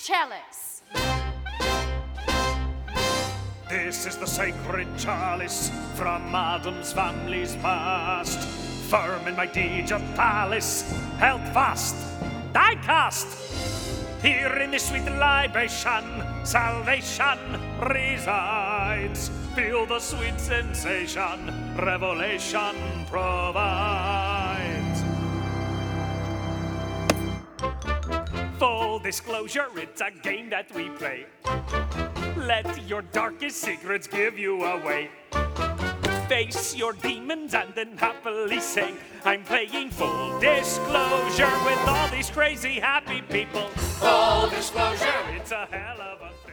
chalice. This is the sacred chalice from Adam's family's past. Firm in my deeds of palace, held fast, die cast. Here in this sweet libation, salvation resides. Feel the sweet sensation, revelation provides. Full disclosure, it's a game that we play. Let your darkest secrets give you away. Face your demons and then happily say, I'm playing full disclosure with all these crazy happy people. Full disclosure, it's a hell of a